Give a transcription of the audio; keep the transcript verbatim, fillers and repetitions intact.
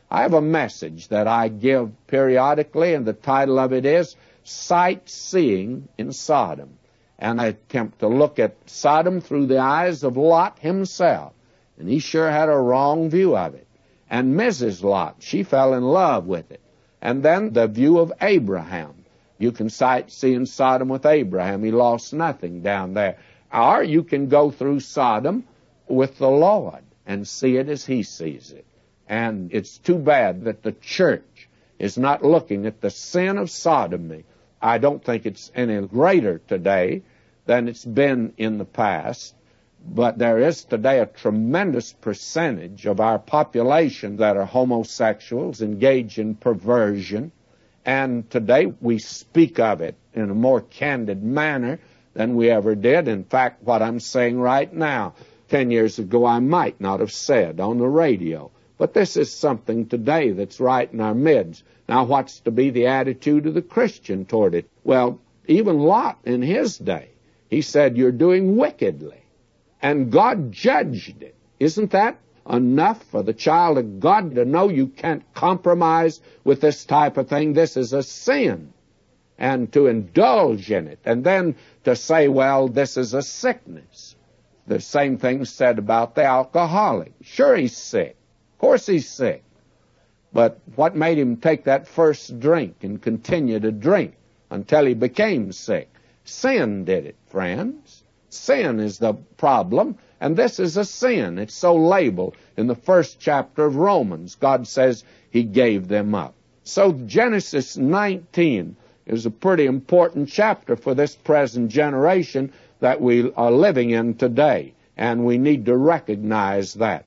I have a message that I give periodically, and the title of it is Sightseeing in Sodom. And I attempt to look at Sodom through the eyes of Lot himself. And he sure had a wrong view of it. And Missus Lot, she fell in love with it. And then the view of Abraham. You can sightsee in Sodom with Abraham. He lost nothing down there. Or you can go through Sodom with the Lord and see it as he sees it. And it's too bad that the church is not looking at the sin of sodomy. I don't think it's any greater today than it's been in the past, but there is today a tremendous percentage of our population that are homosexuals, engaged in perversion, and today we speak of it in a more candid manner than we ever did. In fact, what I'm saying right now, ten years ago I might not have said on the radio. But this is something today that's right in our midst. Now, what's to be the attitude of the Christian toward it? Well, even Lot in his day, he said, you're doing wickedly. And God judged it. Isn't that enough for the child of God to know you can't compromise with this type of thing? This is a sin. And to indulge in it. And then to say, well, this is a sickness. The same thing said about the alcoholic. Sure, he's sick. Of course he's sick. But what made him take that first drink and continue to drink until he became sick? Sin did it, friends. Sin is the problem, and this is a sin. It's so labeled in the first chapter of Romans. God says he gave them up. So Genesis nineteen is a pretty important chapter for this present generation that we are living in today, and we need to recognize that.